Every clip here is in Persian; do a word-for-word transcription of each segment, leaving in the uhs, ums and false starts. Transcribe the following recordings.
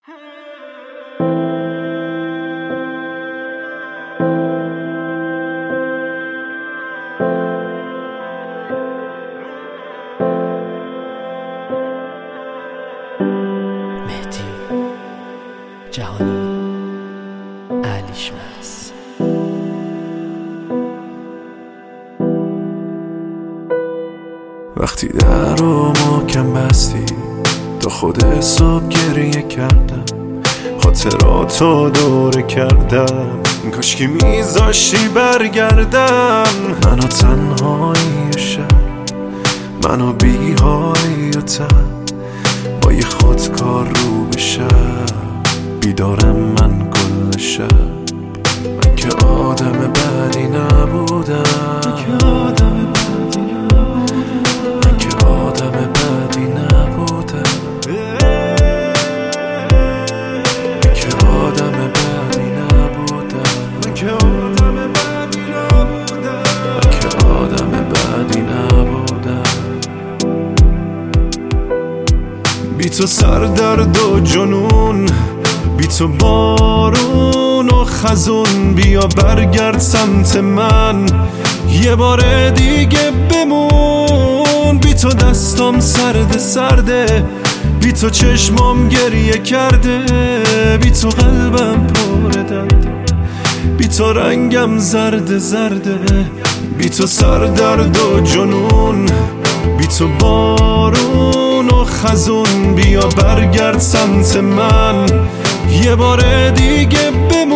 مهدی جهانی علیشمس. وقتی در رو محکم بستی تا خود صبح گریه کردم، خاطراتو دوره کردم، کاش که میذاشتی برگردم. منو تنهایی و شب، منو بیهایی و تن، با یه خودکار رو به شب، بیدارم من کل شب. من که آدم بدی نبودم، من که آدم بدی نبودم، من که آدم بدی نبودم، من که آدم بدی نبودم، من که آدم بدی نبودم، من که آدم بدی نبودم. بی تو سردرد و جنون، بی تو بارون و خزون، بیا برگرد سمت من یه بار دیگه بمون. بی تو دستم سرد سرده، بی تو چشمام گریه کرده، بی تو قلبم پر درده، بی تو رنگم زرد زرده. بی تو سردرد و جنون، بی تو بارون و خزون، بیا برگرد سمت من یه بار دیگه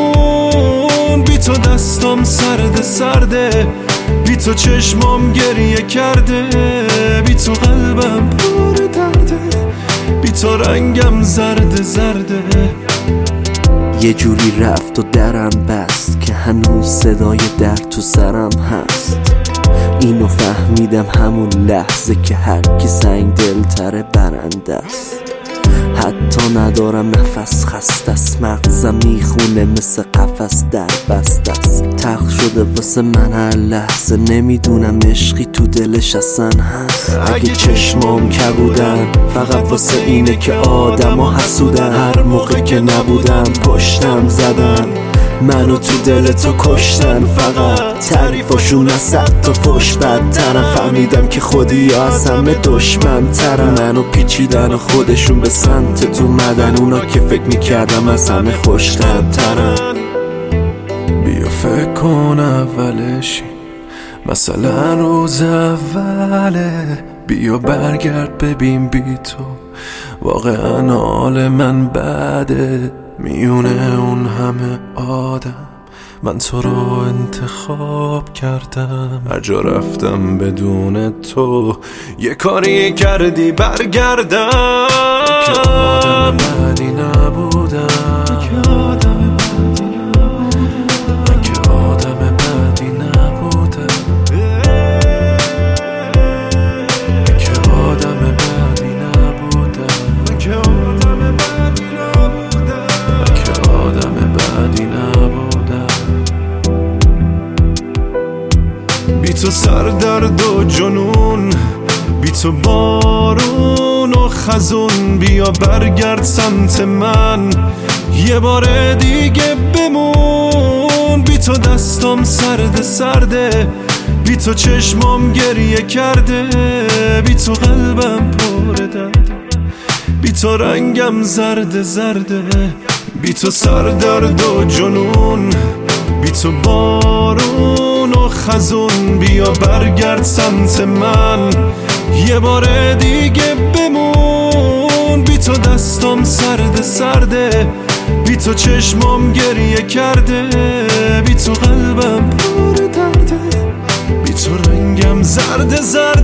بمون. بی تو دستم سرد سرده، بی تو چشمام گریه کرده، بی تو قلبم پر درده، بی تو رنگم زرد زرده. یه جوری رفت و درم بست که هنوز صدای در تو سرم هست. اینو فهمیدم همون لحظه که هر کی سنگ دلتره برنده است. حتی ندارم نفس، خسته است، مغزم میخونه مثل قفس در بسته است. تلخ شده واسه من هر لحظه، نمیدونم عشقی تو دلش اصلا هست. اگه چشمام کبودن فقط واسه اینه که آدم ها حسودن، هر موقع که نبودم پشتم زدن، منو تو دل تو کشتن. فقط تعریفاشون از صد تا فش بدترم، فهمیدم که خودی از همه دشمن ترم. منو پیچیدن و خودشون به سمت تو مدن، اونا که فکر میکردم از همه خوشترم. بیا فکر کن اولشی، مثلا روز اوله، بیا برگرد ببین بی تو واقعا حال من بده. میونه اون همه آدم من تو رو انتخاب کردم، هر جا رفتم بدون تو یه کاری کردی برگردم. که آدم بدی نبودم، که آدم بدی نبودم، من که آدم بدی نبودم، من که آدم بدی نبودم، من که آدم بدی نبودم، من که آدم بدی نبودم. بی تو سردرد و جنون، بی تو بارون و خزون، بیا برگرد سمت من یه بار دیگه بمون. بی تو دستم سرد سرده، بی تو چشمام گریه کرده، بی تو قلبم پر درده، بی تو رنگم زرد زرده. بی تو سردرد و جنون، بی تو بارون و خزون، بیا برگرد سمت من یه بار دیگه بمون. بی تو دستم سرد سرده، بی تو چشمام گریه کرده، بی تو قلبم پر درده، بی تو رنگم زرد زرده.